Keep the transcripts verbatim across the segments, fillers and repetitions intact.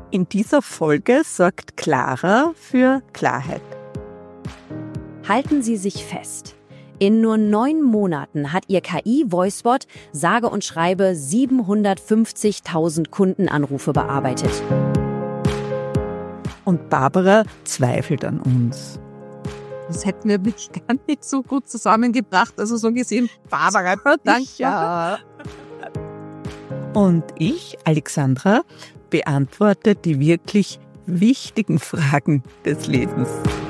In dieser Folge sorgt Clara für Klarheit. Halten Sie sich fest. In nur neun Monaten hat Ihr K I-Voicebot sage und schreibe siebenhundertfünfzigtausend Kundenanrufe bearbeitet. Und Barbara zweifelt an uns. Das hätten wir wirklich gar nicht so gut zusammengebracht. Also so gesehen, Barbara, danke. Ja. Und ich, Alexandra, beantworte die wirklich wichtigen Fragen des Lebens.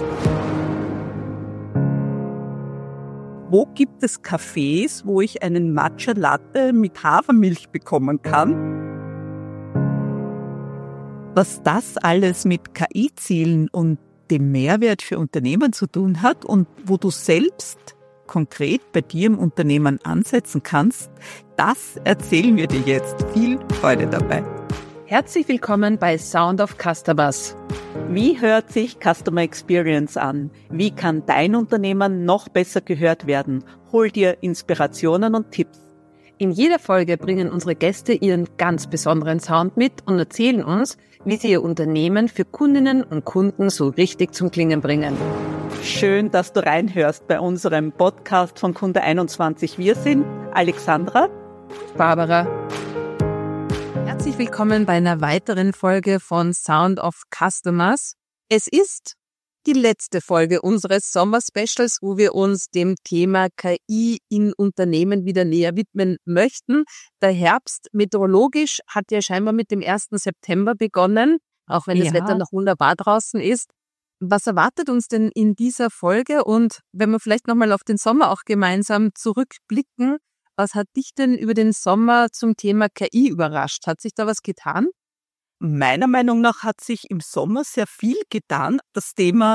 Wo gibt es Cafés, wo ich einen Matcha Latte mit Hafermilch bekommen kann? Was das alles mit K I-Zielen und dem Mehrwert für Unternehmen zu tun hat und wo du selbst konkret bei dir im Unternehmen ansetzen kannst, das erzählen wir dir jetzt. Viel Freude dabei. Herzlich willkommen bei Sound of Customers. Wie hört sich Customer Experience an? Wie kann dein Unternehmen noch besser gehört werden? Hol dir Inspirationen und Tipps. In jeder Folge bringen unsere Gäste ihren ganz besonderen Sound mit und erzählen uns, wie sie ihr Unternehmen für Kundinnen und Kunden so richtig zum Klingen bringen. Schön, dass du reinhörst bei unserem Podcast von Kunde einundzwanzig. Wir sind Alexandra, Barbara. Herzlich willkommen bei einer weiteren Folge von Sound of Customers. Es ist die letzte Folge unseres Sommer-Specials, wo wir uns dem Thema K I in Unternehmen wieder näher widmen möchten. Der Herbst meteorologisch hat ja scheinbar mit dem ersten September begonnen, auch wenn das Ja. Wetter noch wunderbar draußen ist. Was erwartet uns denn in dieser Folge? Und wenn wir vielleicht nochmal auf den Sommer auch gemeinsam zurückblicken, was hat dich denn über den Sommer zum Thema K I überrascht? Hat sich da was getan? Meiner Meinung nach hat sich im Sommer sehr viel getan. Das Thema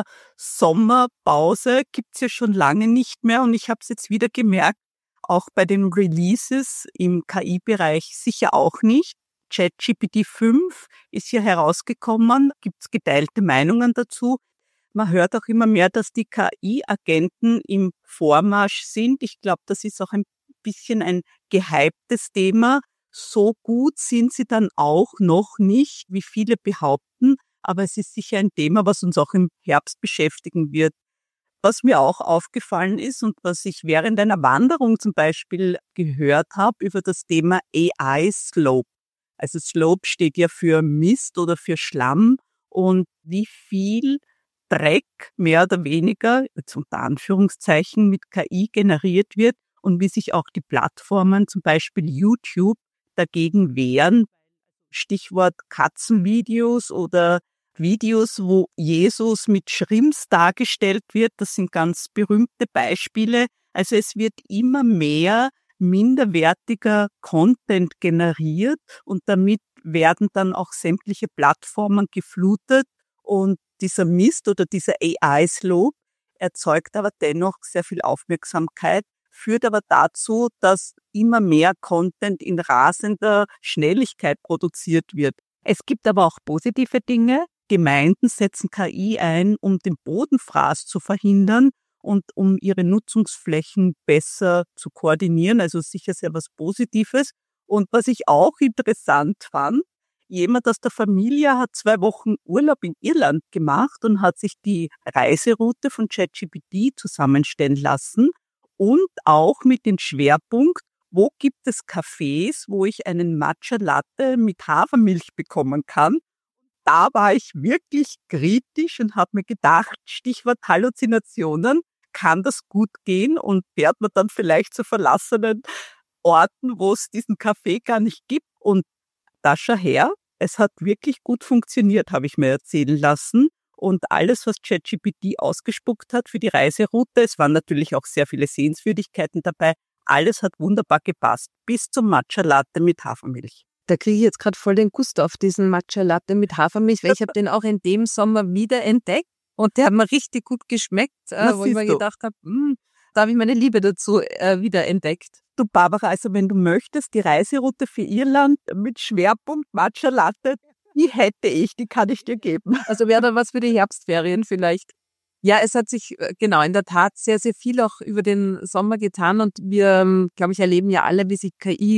Sommerpause gibt's ja schon lange nicht mehr und ich habe es jetzt wieder gemerkt, auch bei den Releases im K I-Bereich sicher auch nicht. ChatGPT fünf ist hier herausgekommen, gibt's geteilte Meinungen dazu. Man hört auch immer mehr, dass die K I-Agenten im Vormarsch sind. Ich glaube, das ist auch ein bisschen ein gehyptes Thema. So gut sind sie dann auch noch nicht, wie viele behaupten, aber es ist sicher ein Thema, was uns auch im Herbst beschäftigen wird. Was mir auch aufgefallen ist und was ich während einer Wanderung zum Beispiel gehört habe über das Thema A I-Slope. Also Slope steht ja für Mist oder für Schlamm und wie viel Dreck mehr oder weniger, jetzt unter Anführungszeichen, mit K I generiert wird und wie sich auch die Plattformen, zum Beispiel YouTube, dagegen wehren. Stichwort Katzenvideos oder Videos, wo Jesus mit Shrimps dargestellt wird. Das sind ganz berühmte Beispiele. Also es wird immer mehr minderwertiger Content generiert und damit werden dann auch sämtliche Plattformen geflutet und dieser Mist oder dieser A I-Slope erzeugt aber dennoch sehr viel Aufmerksamkeit, führt aber dazu, dass immer mehr Content in rasender Schnelligkeit produziert wird. Es gibt aber auch positive Dinge. Gemeinden setzen K I ein, um den Bodenfraß zu verhindern und um ihre Nutzungsflächen besser zu koordinieren. Also sicher sehr was Positives. Und was ich auch interessant fand, jemand aus der Familie hat zwei Wochen Urlaub in Irland gemacht und hat sich die Reiseroute von ChatGPT zusammenstellen lassen. Und auch mit dem Schwerpunkt, wo gibt es Cafés, wo ich einen Matcha Latte mit Hafermilch bekommen kann. Da war ich wirklich kritisch und habe mir gedacht, Stichwort Halluzinationen, kann das gut gehen und fährt man dann vielleicht zu verlassenen Orten, wo es diesen Café gar nicht gibt. Und da schau her, es hat wirklich gut funktioniert, habe ich mir erzählen lassen. Und alles, was ChatGPT ausgespuckt hat für die Reiseroute, es waren natürlich auch sehr viele Sehenswürdigkeiten dabei, alles hat wunderbar gepasst, bis zum Matcha Latte mit Hafermilch. Da kriege ich jetzt gerade voll den Gust auf diesen Matcha Latte mit Hafermilch, weil ich habe den auch in dem Sommer wieder entdeckt und der hat mir richtig gut geschmeckt, äh, wo ich mir gedacht habe, da habe ich meine Liebe dazu äh, wieder entdeckt. Du Barbara, also wenn du möchtest, die Reiseroute für Irland mit Schwerpunkt Matcha Latte, die hätte ich, die kann ich dir geben. Also wäre da was für die Herbstferien vielleicht. Ja, es hat sich genau in der Tat sehr, sehr viel auch über den Sommer getan und wir, glaube ich, erleben ja alle, wie sich K I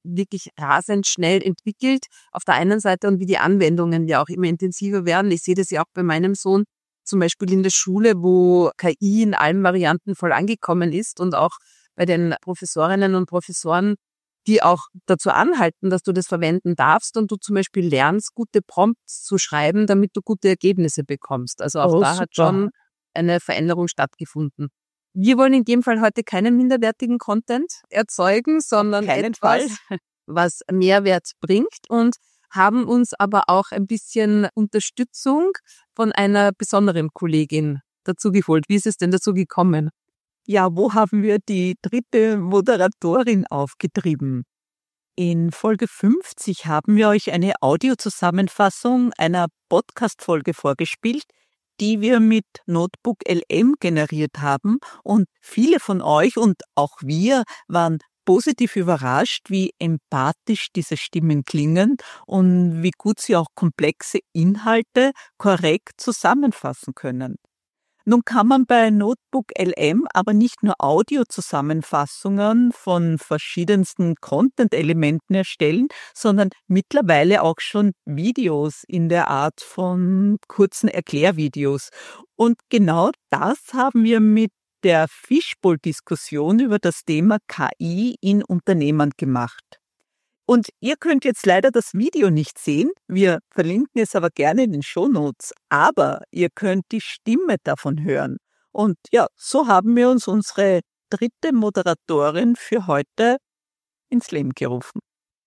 wirklich rasend schnell entwickelt auf der einen Seite und wie die Anwendungen ja auch immer intensiver werden. Ich sehe das ja auch bei meinem Sohn, zum Beispiel in der Schule, wo K I in allen Varianten voll angekommen ist und auch bei den Professorinnen und Professoren, die auch dazu anhalten, dass du das verwenden darfst und du zum Beispiel lernst, gute Prompts zu schreiben, damit du gute Ergebnisse bekommst. Also auch Oh, da hat super. schon eine Veränderung stattgefunden. Wir wollen in dem Fall heute keinen minderwertigen Content erzeugen, sondern keinen etwas, Fall. was Mehrwert bringt und haben uns aber auch ein bisschen Unterstützung von einer besonderen Kollegin dazu geholt. Wie ist es denn dazu gekommen? Ja, wo haben wir die dritte Moderatorin aufgetrieben? In Folge fünfzig haben wir euch eine Audiozusammenfassung einer Podcast-Folge vorgespielt, die wir mit Notebook L M generiert haben. Und viele von euch und auch wir waren positiv überrascht, wie empathisch diese Stimmen klingen und wie gut sie auch komplexe Inhalte korrekt zusammenfassen können. Nun kann man bei Notebook L M aber nicht nur Audiozusammenfassungen von verschiedensten Content-Elementen erstellen, sondern mittlerweile auch schon Videos in der Art von kurzen Erklärvideos. Und genau das haben wir mit der Fishbowl-Diskussion über das Thema K I in Unternehmen gemacht. Und ihr könnt jetzt leider das Video nicht sehen, wir verlinken es aber gerne in den Shownotes, aber ihr könnt die Stimme davon hören. Und ja, so haben wir uns unsere dritte Moderatorin für heute ins Leben gerufen.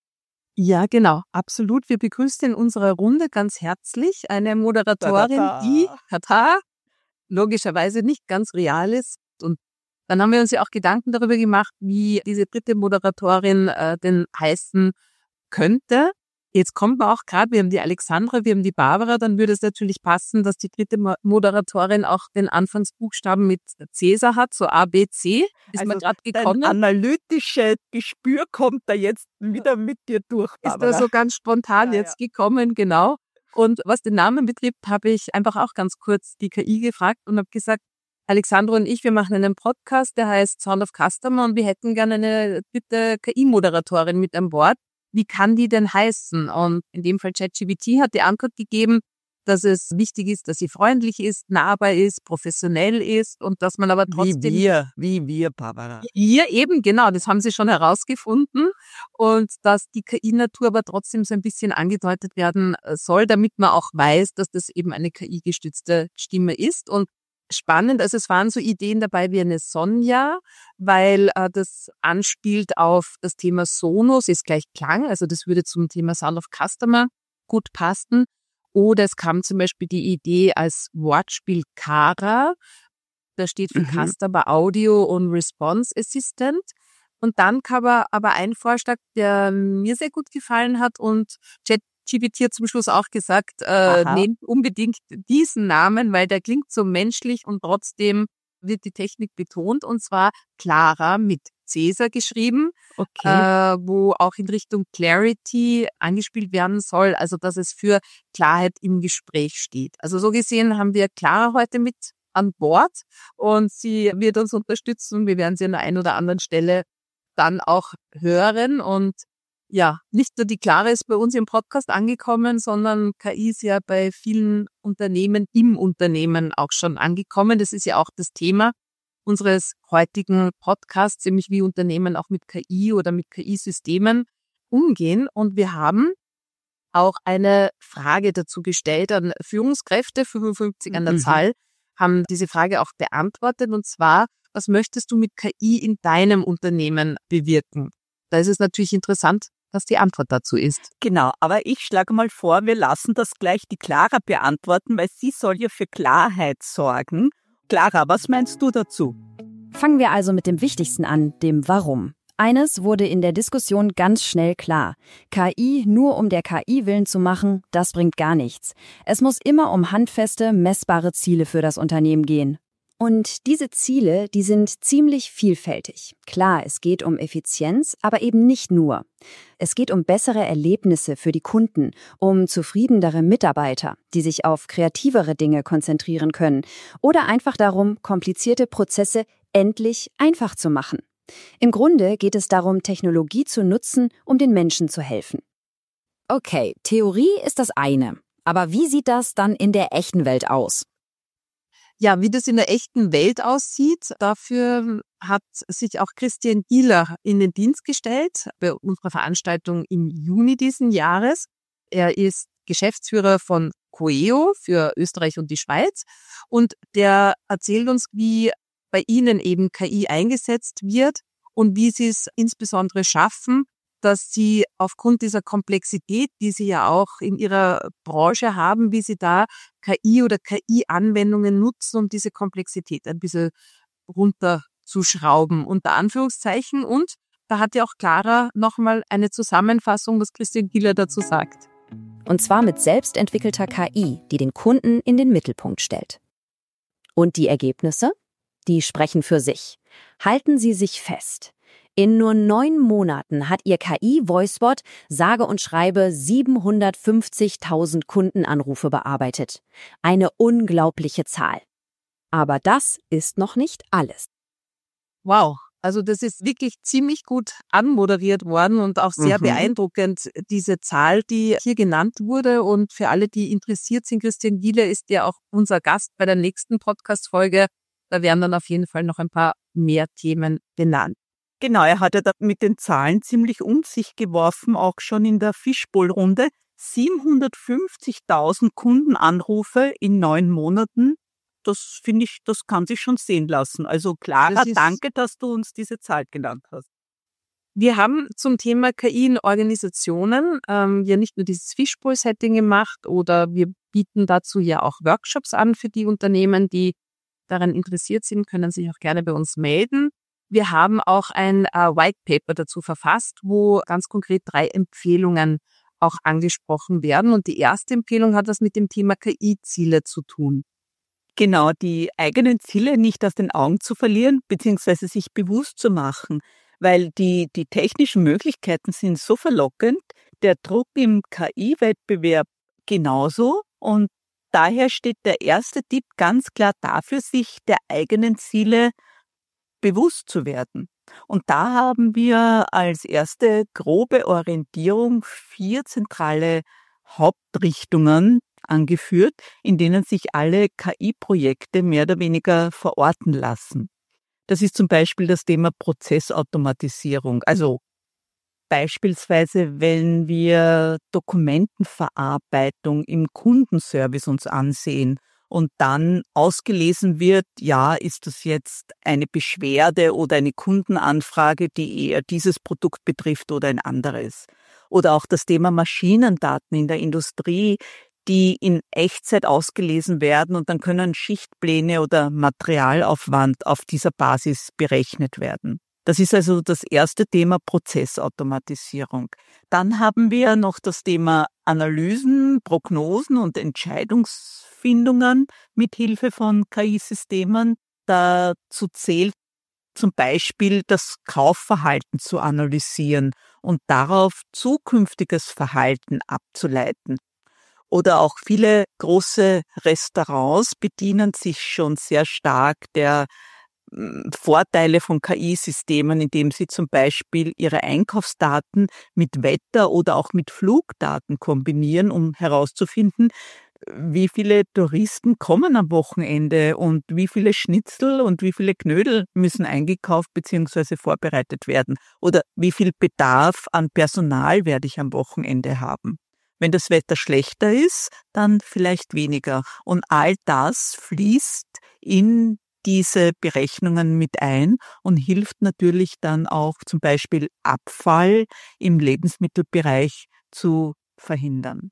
Ja, genau, absolut. Wir begrüßen in unserer Runde ganz herzlich eine Moderatorin, Da, da, da. die, tata, logischerweise nicht ganz real ist. Und dann haben wir uns ja auch Gedanken darüber gemacht, wie diese dritte Moderatorin äh, denn heißen könnte. Jetzt kommt man auch gerade, wir haben die Alexandra, wir haben die Barbara, dann würde es natürlich passen, dass die dritte Mo- Moderatorin auch den Anfangsbuchstaben mit Cäsar hat, so A, B, C. Ist Also mir gerade dein gekommen. analytische Gespür kommt da jetzt wieder mit dir durch, Ist Barbara. da so ganz spontan Ja, jetzt gekommen, genau. Und was den Namen betrifft, habe ich einfach auch ganz kurz die K I gefragt und habe gesagt, Alexandra und ich, wir machen einen Podcast, der heißt Sound of Customer und wir hätten gerne eine dritte K I-Moderatorin mit an Bord. Wie kann die denn heißen? Und in dem Fall ChatGPT hat die Antwort gegeben, dass es wichtig ist, dass sie freundlich ist, nahbar ist, professionell ist und dass man aber trotzdem... Wie wir, wie wir, Barbara. Ihr eben, genau, das haben sie schon herausgefunden. Und dass die K I-Natur aber trotzdem so ein bisschen angedeutet werden soll, damit man auch weiß, dass das eben eine K I-gestützte Stimme ist. Und spannend, also es waren so Ideen dabei wie eine Sonja, weil äh, das anspielt auf das Thema Sonos, ist gleich Klang, also das würde zum Thema Sound of Customer gut passen. Oder es kam zum Beispiel die Idee als Wortspiel Kara, da steht für Mhm. Customer Audio und Response Assistant. Und dann kam aber ein Vorschlag, der mir sehr gut gefallen hat und ChatGPT hat zum Schluss auch gesagt, äh, Aha. nehmt unbedingt diesen Namen, weil der klingt so menschlich und trotzdem wird die Technik betont, und zwar Clara mit Cäsar geschrieben, Okay. äh, wo auch in Richtung Clarity angespielt werden soll, also dass es für Klarheit im Gespräch steht. Also so gesehen haben wir Clara heute mit an Bord und sie wird uns unterstützen. Wir werden sie an der einen oder anderen Stelle dann auch hören und ja, nicht nur die Clara ist bei uns im Podcast angekommen, sondern K I ist ja bei vielen Unternehmen im Unternehmen auch schon angekommen. Das ist ja auch das Thema unseres heutigen Podcasts, nämlich wie Unternehmen auch mit K I oder mit K I-Systemen umgehen. Und wir haben auch eine Frage dazu gestellt an Führungskräfte, fünfundfünfzig an der Mhm. Zahl, haben diese Frage auch beantwortet. Und zwar, was möchtest du mit K I in deinem Unternehmen bewirken? Da ist es natürlich interessant, was die Antwort dazu ist. Genau, aber ich schlage mal vor, wir lassen das gleich die Clara beantworten, weil sie soll ja für Klarheit sorgen. Clara, was meinst du dazu? Fangen wir also mit dem Wichtigsten an, dem Warum. Eines wurde in der Diskussion ganz schnell klar. K I nur um der K I willen zu machen, das bringt gar nichts. Es muss immer um handfeste, messbare Ziele für das Unternehmen gehen. Und diese Ziele, die sind ziemlich vielfältig. Klar, es geht um Effizienz, aber eben nicht nur. Es geht um bessere Erlebnisse für die Kunden, um zufriedenere Mitarbeiter, die sich auf kreativere Dinge konzentrieren können oder einfach darum, komplizierte Prozesse endlich einfach zu machen. Im Grunde geht es darum, Technologie zu nutzen, um den Menschen zu helfen. Okay, Theorie ist das eine. Aber wie sieht das dann in der echten Welt aus? Ja, wie das in der echten Welt aussieht, dafür hat sich auch Christian Gieler in den Dienst gestellt bei unserer Veranstaltung im Juni diesen Jahres. Er ist Geschäftsführer von Coeo für Österreich und die Schweiz und der erzählt uns, wie bei Ihnen eben K I eingesetzt wird und wie Sie es insbesondere schaffen, dass Sie aufgrund dieser Komplexität, die Sie ja auch in Ihrer Branche haben, wie Sie da K I oder K I-Anwendungen nutzen, um diese Komplexität ein bisschen runterzuschrauben, unter Anführungszeichen. Und da hat ja auch Clara nochmal eine Zusammenfassung, was Christian Gieler dazu sagt. Und zwar mit selbstentwickelter K I, die den Kunden in den Mittelpunkt stellt. Und die Ergebnisse? Die sprechen für sich. Halten Sie sich fest. In nur neun Monaten hat Ihr K I-Voicebot sage und schreibe siebenhundertfünfzigtausend Kundenanrufe bearbeitet. Eine unglaubliche Zahl. Aber das ist noch nicht alles. Wow, also das ist wirklich ziemlich gut anmoderiert worden und auch sehr mhm. beeindruckend, diese Zahl, die hier genannt wurde. Und für alle, die interessiert sind, Christian Gieler ist ja auch unser Gast bei der nächsten Podcast-Folge. Da werden dann auf jeden Fall noch ein paar mehr Themen benannt. Genau, er hat ja da mit den Zahlen ziemlich um sich geworfen, auch schon in der Fishbowl-Runde. siebenhundertfünfzigtausend Kundenanrufe in neun Monaten. Das finde ich, das kann sich schon sehen lassen. Also Clara, das danke, dass du uns diese Zahl genannt hast. Wir haben zum Thema K I in Organisationen ähm, ja nicht nur dieses Fishbowl-Setting gemacht oder wir bieten dazu ja auch Workshops an für die Unternehmen, die daran interessiert sind, können sich auch gerne bei uns melden. Wir haben auch ein äh, White Paper dazu verfasst, wo ganz konkret drei Empfehlungen auch angesprochen werden. Und die erste Empfehlung hat das mit dem Thema K I-Ziele zu tun. Genau, die eigenen Ziele nicht aus den Augen zu verlieren, beziehungsweise sich bewusst zu machen, weil die, die technischen Möglichkeiten sind so verlockend, der Druck im K I-Wettbewerb genauso und daher steht der erste Tipp ganz klar dafür, sich der eigenen Ziele bewusst zu werden. Und da haben wir als erste grobe Orientierung vier zentrale Hauptrichtungen angeführt, in denen sich alle K I-Projekte mehr oder weniger verorten lassen. Das ist zum Beispiel das Thema Prozessautomatisierung. Also beispielsweise, wenn wir Dokumentenverarbeitung im Kundenservice uns ansehen und dann ausgelesen wird, ja, ist das jetzt eine Beschwerde oder eine Kundenanfrage, die eher dieses Produkt betrifft oder ein anderes. Oder auch das Thema Maschinendaten in der Industrie, die in Echtzeit ausgelesen werden und dann können Schichtpläne oder Materialaufwand auf dieser Basis berechnet werden. Das ist also das erste Thema Prozessautomatisierung. Dann haben wir noch das Thema Analysen, Prognosen und Entscheidungsfindungen mit Hilfe von K I-Systemen. Dazu zählt zum Beispiel das Kaufverhalten zu analysieren und darauf zukünftiges Verhalten abzuleiten. Oder auch viele große Restaurants bedienen sich schon sehr stark der Vorteile von K I-Systemen, indem sie zum Beispiel ihre Einkaufsdaten mit Wetter- oder auch mit Flugdaten kombinieren, um herauszufinden, wie viele Touristen kommen am Wochenende und wie viele Schnitzel und wie viele Knödel müssen eingekauft bzw. vorbereitet werden oder wie viel Bedarf an Personal werde ich am Wochenende haben. Wenn das Wetter schlechter ist, dann vielleicht weniger. Und all das fließt in diese Berechnungen mit ein und hilft natürlich dann auch zum Beispiel Abfall im Lebensmittelbereich zu verhindern.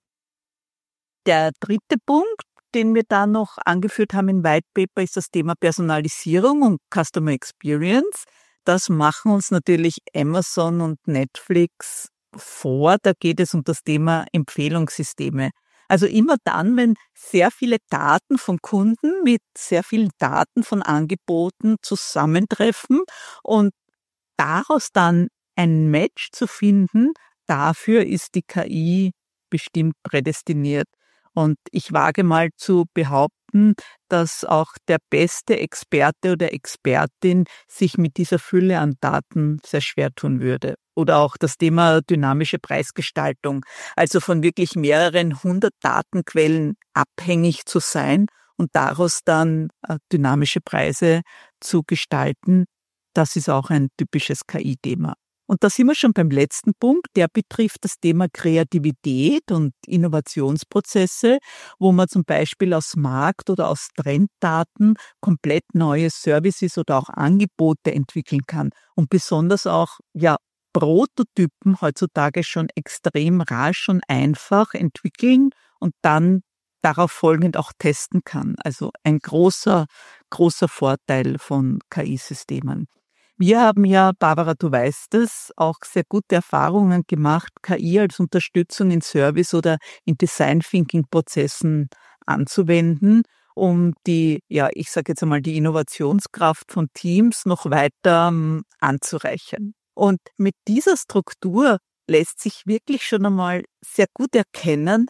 Der dritte Punkt, den wir da noch angeführt haben im White Paper, ist das Thema Personalisierung und Customer Experience. Das machen uns natürlich Amazon und Netflix vor. Da geht es um das Thema Empfehlungssysteme. Also immer dann, wenn sehr viele Daten von Kunden mit sehr vielen Daten von Angeboten zusammentreffen und daraus dann ein Match zu finden, dafür ist die K I bestimmt prädestiniert. Und ich wage mal zu behaupten, dass auch der beste Experte oder Expertin sich mit dieser Fülle an Daten sehr schwer tun würde. Oder auch das Thema dynamische Preisgestaltung, also von wirklich mehreren hundert Datenquellen abhängig zu sein und daraus dann dynamische Preise zu gestalten, das ist auch ein typisches K I-Thema. Und da sind wir schon beim letzten Punkt, der betrifft das Thema Kreativität und Innovationsprozesse, wo man zum Beispiel aus Markt- oder aus Trenddaten komplett neue Services oder auch Angebote entwickeln kann und besonders auch ja Prototypen heutzutage schon extrem rasch und einfach entwickeln und dann darauf folgend auch testen kann. Also ein großer, großer Vorteil von K I-Systemen. Wir haben ja, Barbara, du weißt es, auch sehr gute Erfahrungen gemacht, K I als Unterstützung in Service- oder in Design-Thinking-Prozessen anzuwenden, um die, ja, ich sage jetzt einmal, die Innovationskraft von Teams noch weiter um, anzureichern. Und mit dieser Struktur lässt sich wirklich schon einmal sehr gut erkennen,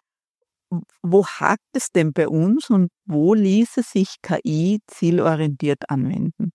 wo hakt es denn bei uns und wo ließe sich K I zielorientiert anwenden.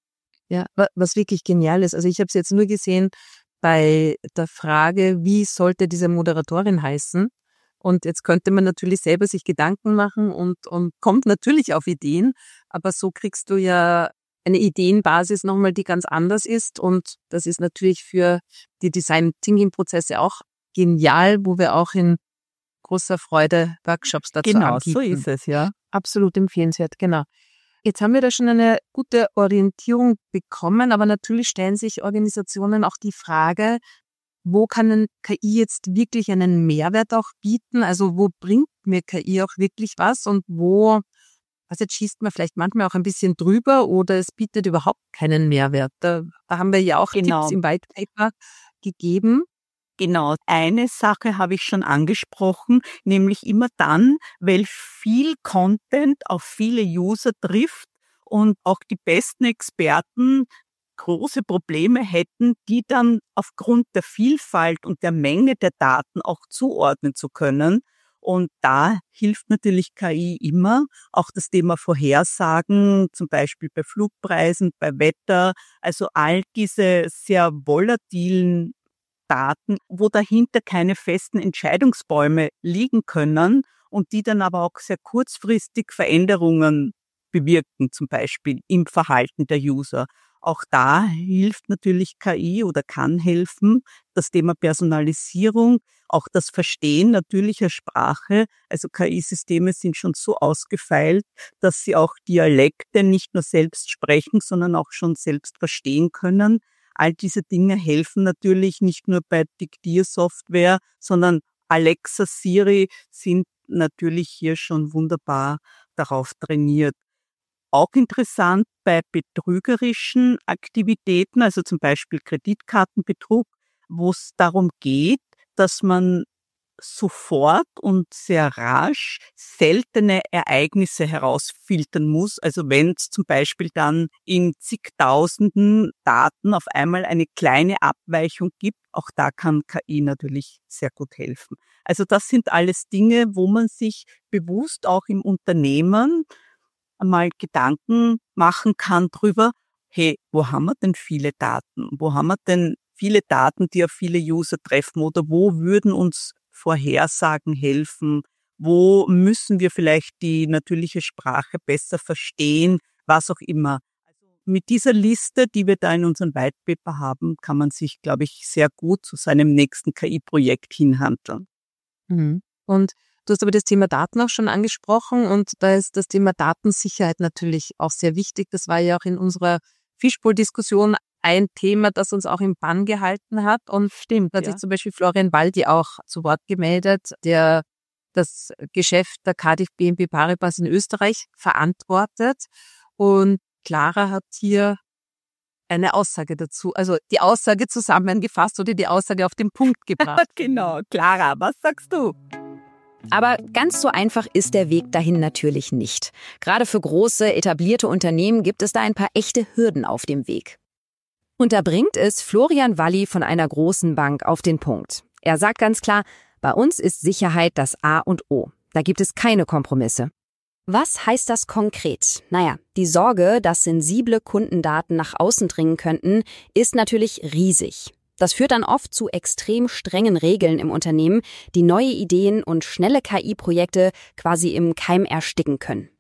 Ja, was wirklich genial ist. Also ich habe es jetzt nur gesehen bei der Frage, wie sollte diese Moderatorin heißen? Und jetzt könnte man natürlich selber sich Gedanken machen und, und kommt natürlich auf Ideen, aber so kriegst du ja eine Ideenbasis nochmal, die ganz anders ist. Und das ist natürlich für die Design-Thinking-Prozesse auch genial, wo wir auch in großer Freude Workshops dazu genau, anbieten. Genau, so ist es, ja. Absolut empfehlenswert, genau. Jetzt haben wir da schon eine gute Orientierung bekommen, aber natürlich stellen sich Organisationen auch die Frage, wo kann ein K I jetzt wirklich einen Mehrwert auch bieten? Also wo bringt mir K I auch wirklich was und wo, was jetzt schießt man vielleicht manchmal auch ein bisschen drüber oder es bietet überhaupt keinen Mehrwert. Da, da haben wir ja auch genau. Tipps im White Paper gegeben. Genau, eine Sache habe ich schon angesprochen, nämlich immer dann, weil viel Content auf viele User trifft und auch die besten Experten große Probleme hätten, die dann aufgrund der Vielfalt und der Menge der Daten auch zuordnen zu können. Und da hilft natürlich K I immer, auch das Thema Vorhersagen, zum Beispiel bei Flugpreisen, bei Wetter, also all diese sehr volatilen Daten, wo dahinter keine festen Entscheidungsbäume liegen können und die dann aber auch sehr kurzfristig Veränderungen bewirken, zum Beispiel im Verhalten der User. Auch da hilft natürlich K I oder kann helfen, das Thema Personalisierung, auch das Verstehen natürlicher Sprache. Also K I-Systeme sind schon so ausgefeilt, dass sie auch Dialekte nicht nur selbst sprechen, sondern auch schon selbst verstehen können. All diese Dinge helfen natürlich nicht nur bei Diktiersoftware, sondern Alexa, Siri sind natürlich hier schon wunderbar darauf trainiert. Auch interessant bei betrügerischen Aktivitäten, also zum Beispiel Kreditkartenbetrug, wo es darum geht, dass man sofort und sehr rasch seltene Ereignisse herausfiltern muss. Also wenn es zum Beispiel dann in zigtausenden Daten auf einmal eine kleine Abweichung gibt, auch da kann K I natürlich sehr gut helfen. Also das sind alles Dinge, wo man sich bewusst auch im Unternehmen einmal Gedanken machen kann drüber, hey, wo haben wir denn viele Daten? Wo haben wir denn viele Daten, die auf viele User treffen? Oder wo würden uns Vorhersagen helfen? Wo müssen wir vielleicht die natürliche Sprache besser verstehen? Was auch immer. Also mit dieser Liste, die wir da in unserem White Paper haben, kann man sich, glaube ich, sehr gut zu seinem nächsten K I-Projekt hinhandeln. Mhm. Und du hast aber das Thema Daten auch schon angesprochen und da ist das Thema Datensicherheit natürlich auch sehr wichtig. Das war ja auch in unserer Fishbowl-Diskussion ein Thema, das uns auch im Bann gehalten hat. Und stimmt, da hat ja. sich zum Beispiel Florian Waldi auch zu Wort gemeldet, der das Geschäft der Cardiff B N P Paribas in Österreich verantwortet. Und Clara hat hier eine Aussage dazu, also die Aussage zusammengefasst oder die Aussage auf den Punkt gebracht. Genau, Clara, was sagst du? Aber ganz so einfach ist der Weg dahin natürlich nicht. Gerade für große, etablierte Unternehmen gibt es da ein paar echte Hürden auf dem Weg. Und da bringt es Florian Walli von einer großen Bank auf den Punkt. Er sagt ganz klar, bei uns ist Sicherheit das A und O. Da gibt es keine Kompromisse. Was heißt das konkret? Naja, die Sorge, dass sensible Kundendaten nach außen dringen könnten, ist natürlich riesig. Das führt dann oft zu extrem strengen Regeln im Unternehmen, die neue Ideen und schnelle K I-Projekte quasi im Keim ersticken können.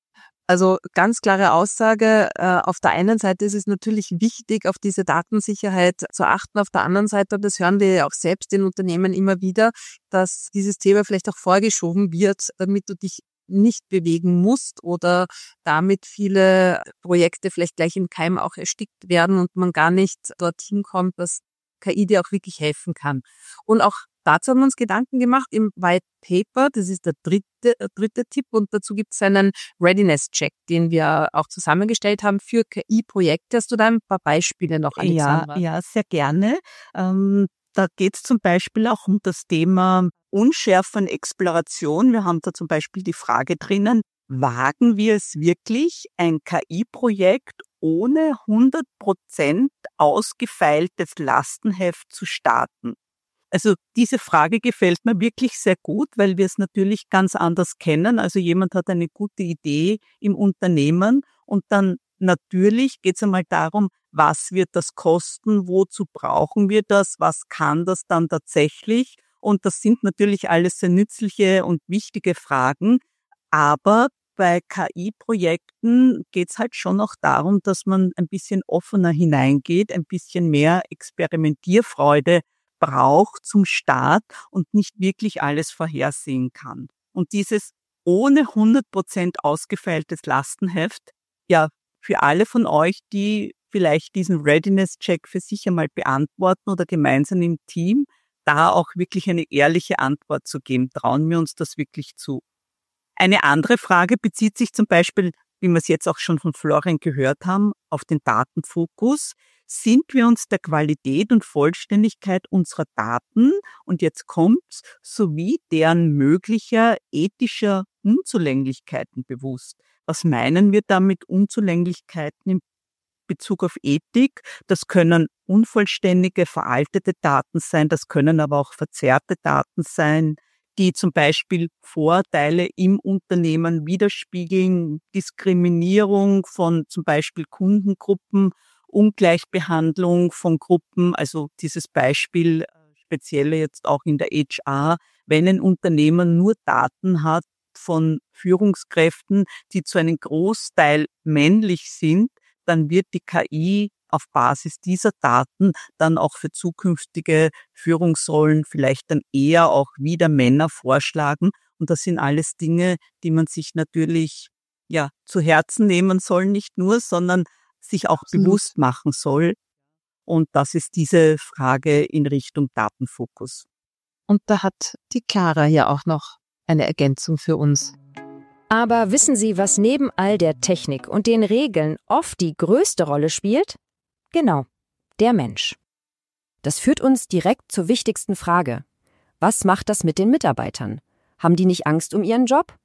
Also ganz klare Aussage, äh, auf der einen Seite ist es natürlich wichtig, auf diese Datensicherheit zu achten, auf der anderen Seite, und das hören wir ja auch selbst in Unternehmen immer wieder, dass dieses Thema vielleicht auch vorgeschoben wird, damit du dich nicht bewegen musst oder damit viele Projekte vielleicht gleich im Keim auch erstickt werden und man gar nicht dorthin kommt, dass K I dir auch wirklich helfen kann. Und auch dazu haben wir uns Gedanken gemacht im White Paper, das ist der dritte, äh, dritte Tipp, und dazu gibt es einen Readiness-Check, den wir auch zusammengestellt haben für K I-Projekte. Hast du da ein paar Beispiele noch, Alexandra? Ja, ja, sehr gerne. Ähm, da geht es zum Beispiel auch um das Thema Unschärfe und Exploration. Wir haben da zum Beispiel die Frage drinnen, wagen wir es wirklich, ein K I-Projekt ohne hundert Prozent ausgefeiltes Lastenheft zu starten? Also diese Frage gefällt mir wirklich sehr gut, weil wir es natürlich ganz anders kennen. Also jemand hat eine gute Idee im Unternehmen und dann natürlich geht es einmal darum, was wird das kosten, wozu brauchen wir das, was kann das dann tatsächlich? Und das sind natürlich alles sehr nützliche und wichtige Fragen, aber bei K I-Projekten geht es halt schon auch darum, dass man ein bisschen offener hineingeht, ein bisschen mehr Experimentierfreude braucht zum Start und nicht wirklich alles vorhersehen kann. Und dieses ohne hundert Prozent ausgefeiltes Lastenheft, ja, für alle von euch, die vielleicht diesen Readiness-Check für sich einmal beantworten oder gemeinsam im Team, da auch wirklich eine ehrliche Antwort zu geben. Trauen wir uns das wirklich zu? Eine andere Frage bezieht sich zum Beispiel, wie wir es jetzt auch schon von Florian gehört haben, auf den Datenfokus. Sind wir uns der Qualität und Vollständigkeit unserer Daten, und jetzt kommt's, sowie deren möglicher ethischer Unzulänglichkeiten bewusst? Was meinen wir damit Unzulänglichkeiten in Bezug auf Ethik? Das können unvollständige, veraltete Daten sein, das können aber auch verzerrte Daten sein, die zum Beispiel Vorteile im Unternehmen widerspiegeln, Diskriminierung von zum Beispiel Kundengruppen, Ungleichbehandlung von Gruppen, also dieses Beispiel speziell jetzt auch in der H R, wenn ein Unternehmen nur Daten hat von Führungskräften, die zu einem Großteil männlich sind, dann wird die K I auf Basis dieser Daten dann auch für zukünftige Führungsrollen vielleicht dann eher auch wieder Männer vorschlagen. Und das sind alles Dinge, die man sich natürlich ja zu Herzen nehmen soll, nicht nur, sondern sich auch Absolut bewusst machen soll. Und das ist diese Frage in Richtung Datenfokus. Und da hat die Clara ja auch noch eine Ergänzung für uns. Aber wissen Sie, was neben all der Technik und den Regeln oft die größte Rolle spielt? Genau, der Mensch. Das führt uns direkt zur wichtigsten Frage. Was macht das mit den Mitarbeitern? Haben die nicht Angst um ihren Job?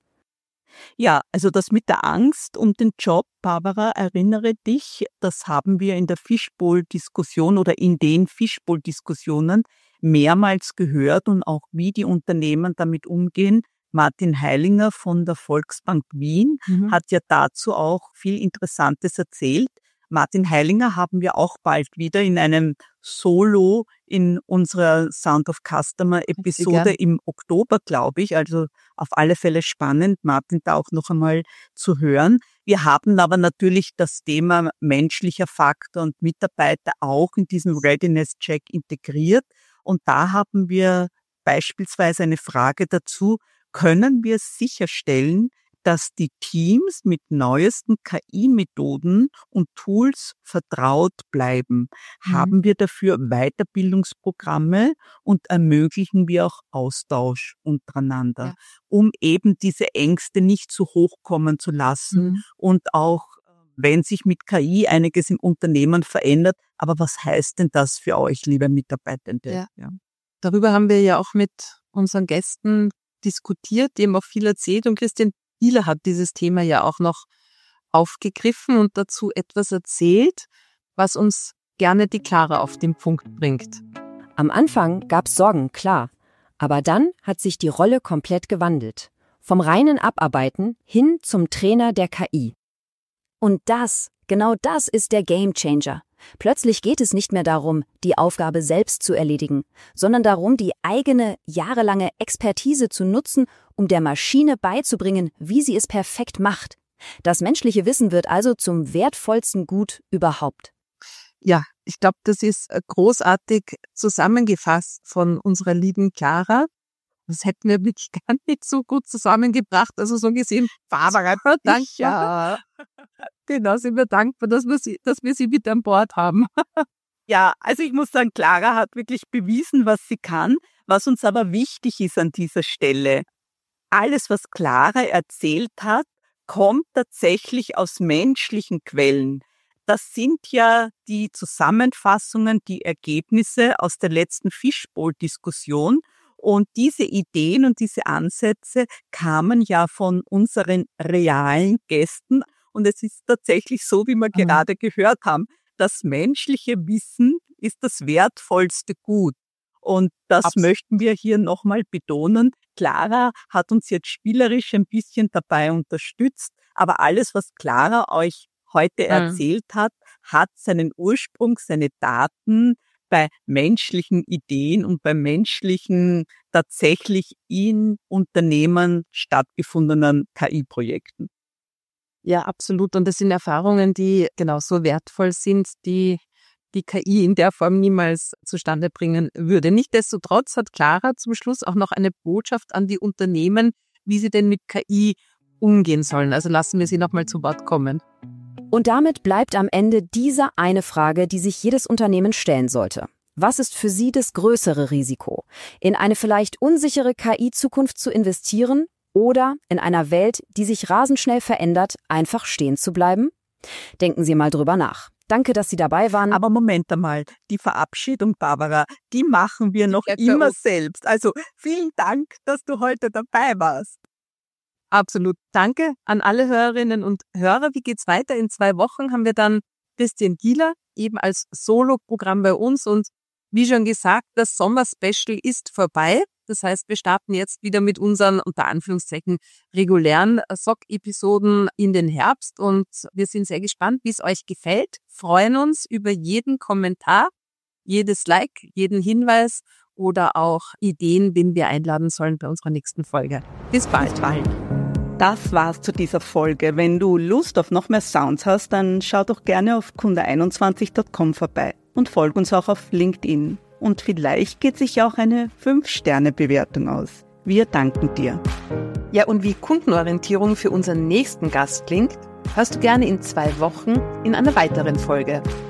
Ja, also das mit der Angst um den Job, Barbara, erinnere dich, das haben wir in der Fishbowl-Diskussion oder in den Fishbowl-Diskussionen mehrmals gehört und auch wie die Unternehmen damit umgehen. Martin Heilinger von der Volksbank Wien mhm. hat ja dazu auch viel Interessantes erzählt. Martin Heilinger haben wir auch bald wieder in einem Solo in unserer Sound of Customer Episode im Oktober, glaube ich. Also auf alle Fälle spannend, Martin da auch noch einmal zu hören. Wir haben aber natürlich das Thema menschlicher Faktor und Mitarbeiter auch in diesen Readiness-Check integriert. Und da haben wir beispielsweise eine Frage dazu: Können wir sicherstellen, dass die Teams mit neuesten K I-Methoden und Tools vertraut bleiben? Mhm. Haben wir dafür Weiterbildungsprogramme und ermöglichen wir auch Austausch untereinander, ja, um eben diese Ängste nicht zu hoch kommen zu lassen, mhm, und auch, wenn sich mit K I einiges im Unternehmen verändert, aber was heißt denn das für euch, liebe Mitarbeitende? Ja. Ja. Darüber haben wir ja auch mit unseren Gästen diskutiert, die haben auch viel erzählt, und Christian Bieler hat dieses Thema ja auch noch aufgegriffen und dazu etwas erzählt, was uns gerne die Clara auf den Punkt bringt. Am Anfang gab's Sorgen, klar. Aber dann hat sich die Rolle komplett gewandelt. Vom reinen Abarbeiten hin zum Trainer der K I. Und das, genau das ist der Gamechanger. Plötzlich geht es nicht mehr darum, die Aufgabe selbst zu erledigen, sondern darum, die eigene, jahrelange Expertise zu nutzen, um der Maschine beizubringen, wie sie es perfekt macht. Das menschliche Wissen wird also zum wertvollsten Gut überhaupt. Ja, ich glaube, das ist großartig zusammengefasst von unserer lieben Clara. Das hätten wir wirklich gar nicht so gut zusammengebracht. Also so gesehen, Barbara, danke. Ja. Genau, sind wir dankbar, dass wir sie, dass wir sie mit an Bord haben. Ja, also ich muss sagen, Clara hat wirklich bewiesen, was sie kann. Was uns aber wichtig ist an dieser Stelle, alles, was Clara erzählt hat, kommt tatsächlich aus menschlichen Quellen. Das sind ja die Zusammenfassungen, die Ergebnisse aus der letzten Fishbowl-Diskussion. Und diese Ideen und diese Ansätze kamen ja von unseren realen Gästen. Und es ist tatsächlich so, wie wir mhm. gerade gehört haben, das menschliche Wissen ist das wertvollste Gut. Und das Absolut. Möchten wir hier nochmal betonen. Clara hat uns jetzt spielerisch ein bisschen dabei unterstützt, aber alles, was Clara euch heute mhm. erzählt hat, hat seinen Ursprung, seine Daten bei menschlichen Ideen und bei menschlichen, tatsächlich in Unternehmen stattgefundenen K I-Projekten. Ja, absolut. Und das sind Erfahrungen, die genauso wertvoll sind, die die K I in der Form niemals zustande bringen würde. Nichtsdestotrotz hat Clara zum Schluss auch noch eine Botschaft an die Unternehmen, wie sie denn mit K I umgehen sollen. Also lassen wir sie nochmal zu Wort kommen. Und damit bleibt am Ende diese eine Frage, die sich jedes Unternehmen stellen sollte. Was ist für Sie das größere Risiko? In eine vielleicht unsichere K I-Zukunft zu investieren oder in einer Welt, die sich rasend schnell verändert, einfach stehen zu bleiben? Denken Sie mal drüber nach. Danke, dass Sie dabei waren. Aber Moment einmal, die Verabschiedung, Barbara, die machen wir noch immer selbst. Also vielen Dank, dass du heute dabei warst. Absolut. Danke an alle Hörerinnen und Hörer. Wie geht's weiter? In zwei Wochen haben wir dann Christian Gieler eben als Solo-Programm bei uns. Und wie schon gesagt, das Sommer-Special ist vorbei. Das heißt, wir starten jetzt wieder mit unseren, unter Anführungszeichen, regulären S O C-Episoden in den Herbst. Und wir sind sehr gespannt, wie es euch gefällt. Freuen uns über jeden Kommentar, jedes Like, jeden Hinweis oder auch Ideen, wen wir einladen sollen bei unserer nächsten Folge. Bis bald. Bis bald. Das war's zu dieser Folge. Wenn du Lust auf noch mehr Sounds hast, dann schau doch gerne auf kunde einundzwanzig Punkt com vorbei und folg uns auch auf LinkedIn. Und vielleicht geht sich auch eine fünf Sterne Bewertung aus. Wir danken dir. Ja, und wie Kundenorientierung für unseren nächsten Gast klingt, hörst du gerne in zwei Wochen in einer weiteren Folge.